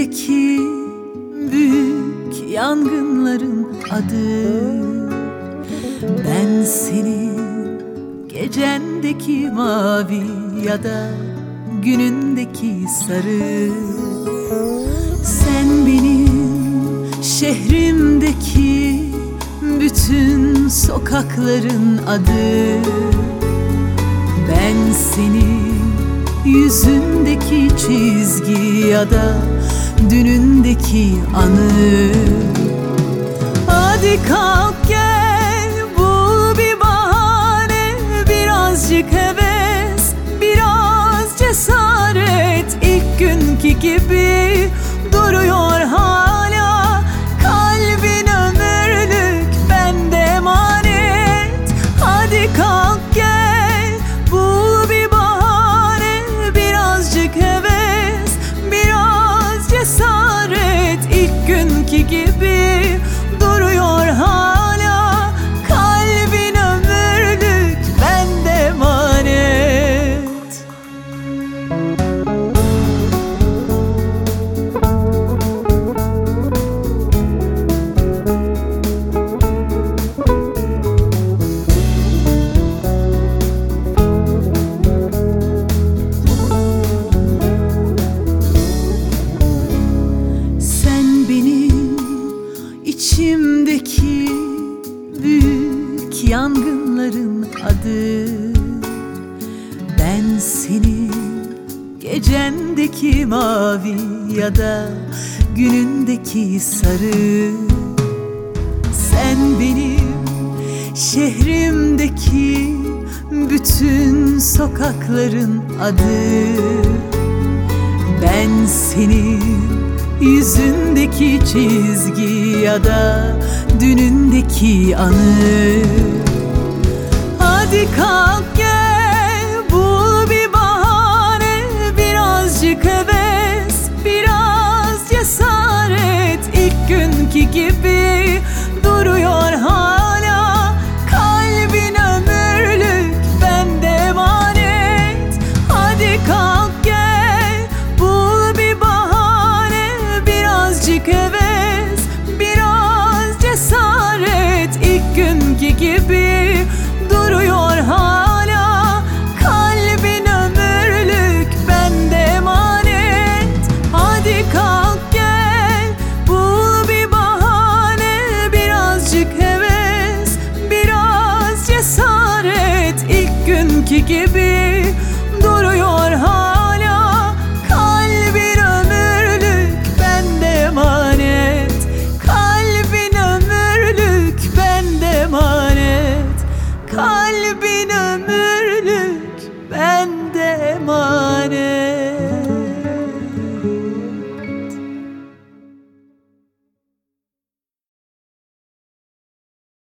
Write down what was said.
İçimdeki büyük yangınların adı. Ben senin gecendeki mavi ya da günündeki sarı. Sen benim şehrimdeki bütün sokakların adı. Ben senin yüzündeki çizgi ya da dünündeki anı. Hadi kalk gel, bul bir bahane, birazcık heves, biraz cesaret. İlk günkü gibi duruyor hala, kalbin ömürlük bende emanet. Hadi kalk gel, bul bir bahane, birazcık heves, biraz cesaret. İlk günkü gibi duruyor hala, kalbin ömürlük bende emanet. İçimdeki büyük yangınların adı. Ben senin gecendeki mavi ya da günündeki sarı. Sen benim şehrimdeki bütün sokakların adı. Ben senin yüzündeki çizgi ya da dünündeki anı. Hadi kalk gel, bul bir bahane, birazcık heves, biraz cesaret. İlk günkü gibi duruyor hala,